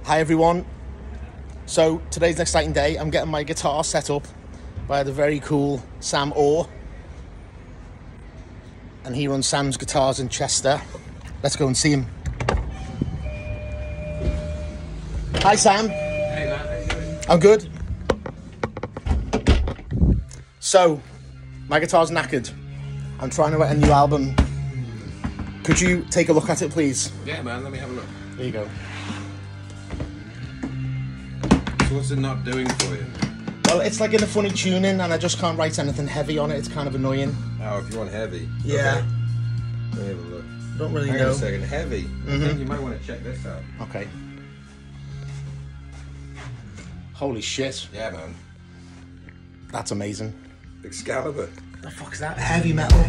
Hi everyone. So today's an exciting day. I'm getting my guitar set up by the very cool Sam Orr. And he runs Sam's Guitars in Chester. Let's go and see him. Hi Sam. Hey man, how you doing? I'm good. So, my guitar's knackered. I'm trying to write a new album. Could you take a look at it, please? Yeah man, let me have a look. There you go. So what's it not doing for you? Well, it's like in a funny tuning, and I just can't write anything heavy on it. It's kind of annoying. Oh, if you want heavy. Yeah. Okay. Let me have a look. Don't really Hang on know. a second, heavy. I think you might want to check this out. Okay. Holy shit. Yeah man. That's amazing. Excalibur. The fuck is that? Heavy metal.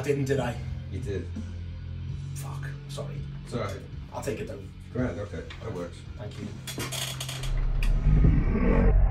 didn't, did I? You did. Fuck. Sorry. It's alright. I'll take it though. Grand, okay. That works. Thank you.